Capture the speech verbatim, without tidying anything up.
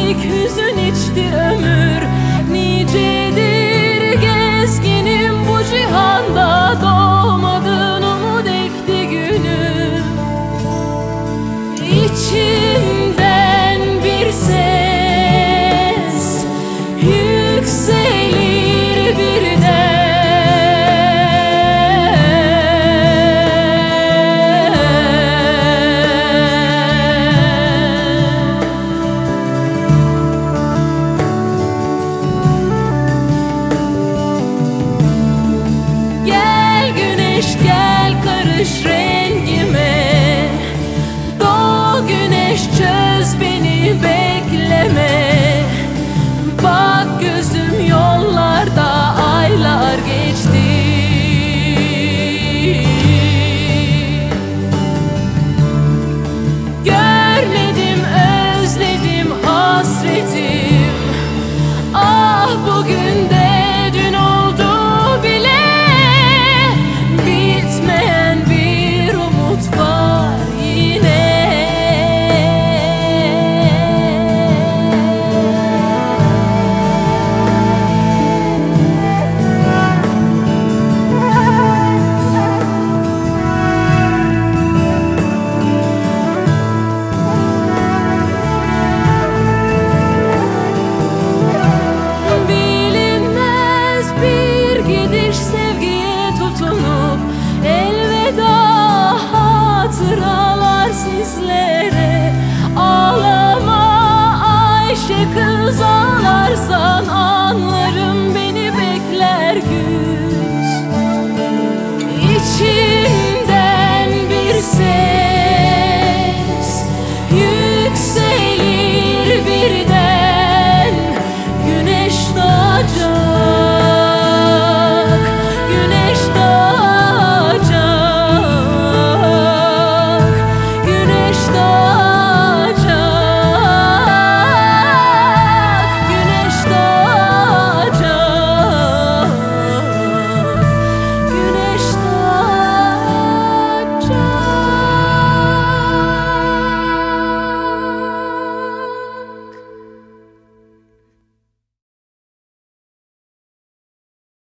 verdik hüzün içti ömür. Nicedir gezginim bu cihanda, doğmadın umut ekti günüm. İçimden bir ses yükselir birden. Gel karış rengime, doğ güneş çöz beni bekleme. Bak gözüm yollarda aylar geçti. Görmedim özledim hasretim, ah bugün de dün oldu bile. Bitmeyen bir umut var yine. Bilinmez bir gidiş, sevgiye tutunup elveda hatıralar sizlere. Ağlama Ayşe kız, ağlarsan anlarım beni bekler güz. İçimden bir ses